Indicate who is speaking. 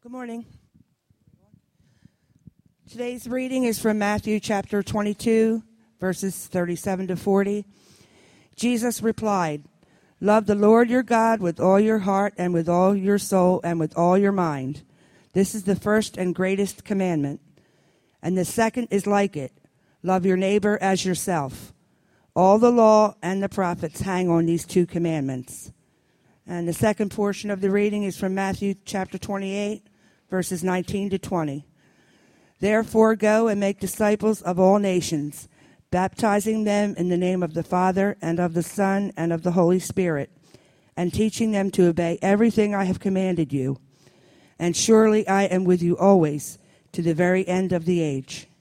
Speaker 1: Good morning. Today's reading is from Matthew chapter 22, verses 37 to 40. Jesus replied, "Love the Lord your God with all your heart and with all your soul and with all your mind. This is the first and greatest commandment. And the second is like it. Love your neighbor as yourself. All the law and the prophets hang on these two commandments." And the second portion of the reading is from Matthew chapter 28, verses 19 to 20. "Therefore go and make disciples of all nations, baptizing them in the name of the Father and of the Son and of the Holy Spirit, and teaching them to obey everything I have commanded you. And surely I am with you always, to the very end of the age."